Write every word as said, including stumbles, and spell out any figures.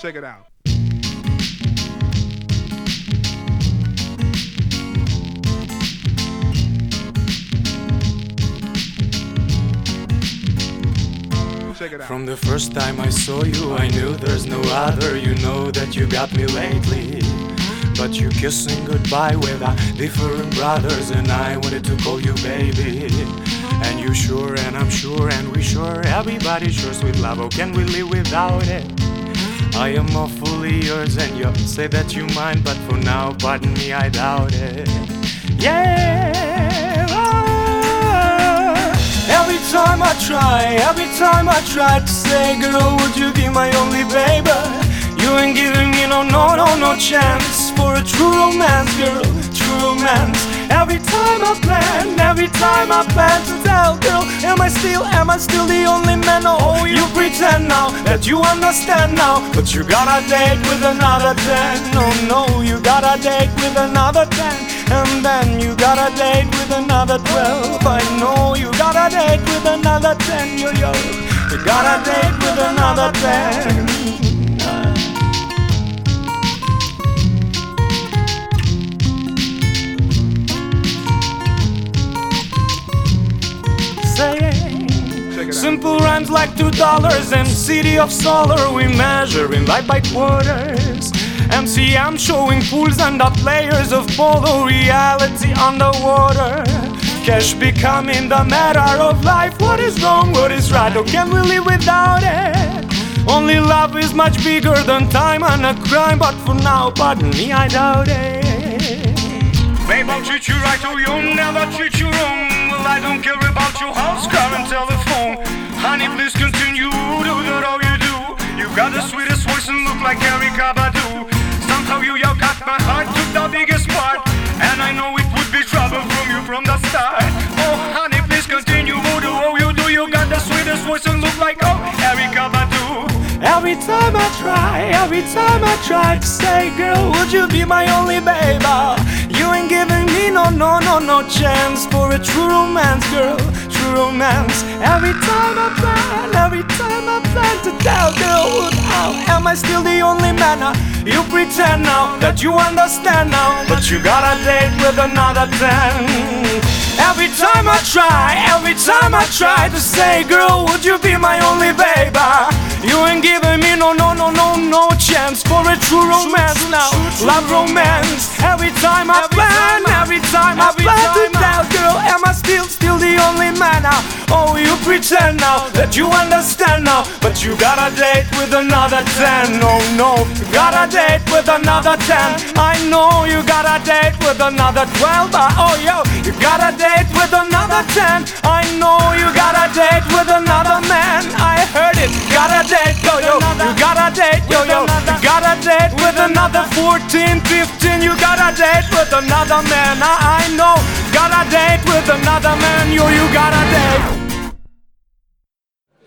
Check it out. Check it out. From the first time I saw you, I knew there's no other. You know that you got me lately, but you kissing goodbye with uh, different brothers, and I wanted to call you baby. And you sure, and I'm sure, and we sure, everybody sure sweet love. Oh, can we live without it? I am awfully yours, and you say that you mind, but for now, pardon me, I doubt it. Yeah. Oh. Every time I try, every time I try to say, girl, would you be my only baby? You ain't giving me no, no, no, no chance for a true romance, girl, true romance. Every time I plan, every time I plan to tell, girl, am I still, am I still the only man? Oh, you pretend now that you understand now, but you got a date with another ten. No, no, you got a date with another ten, and then you got a date with another twelve. I know you got a date with another ten, yo, yo. You got a date with another ten. Simple rhymes like two dollars and city of solar. We measure in life by quarters. M C M showing fools and the players of polo. Reality underwater. Cash becoming the matter of life. What is wrong? What is right? Oh, can we live without it? Only love is much bigger than time and a crime. But for now, pardon me, I doubt it. Babe, I'll treat you right, oh, you'll never treat you wrong. Well, I don't care about your house, car and telephone. Honey, please continue, do that all you do. You got the sweetest voice and look like Erykah Badu. Somehow you got my heart, took the biggest part, and I know it would be trouble from you from the start. Oh, honey, please continue, do all you do. You got the sweetest voice and look like, oh, Erykah Badu. Every time I try, every time I try to say, girl, would you be my only baby? You ain't giving me no, no, no, no chance for a true romance, girl, true romance. Every time I plan, every time I plan to tell, girl, how am I still the only man? Now, you pretend now that you understand now, but you got a date with another ten. Every time I try, every time I try to say, girl, would you be my only baby? You ain't giving me no, no, no, no, no chance for a true romance now, love romance. Every time I plan, every time I plan to tell, girl, am I still, still the only man now? Oh, you pretend now that you understand now, but you got a date with another ten. No, no, you got a date with another ten. I know you got a date with another twelve. Oh, yo, you got a date with another ten. I know you got a date with another man. I heard it, got a date, yo, yo. You got a date, yo, yo. You got a date with another fourteen, fifteen. You got a date with another man. I, I know, got a date with another man. Yo, you got a date.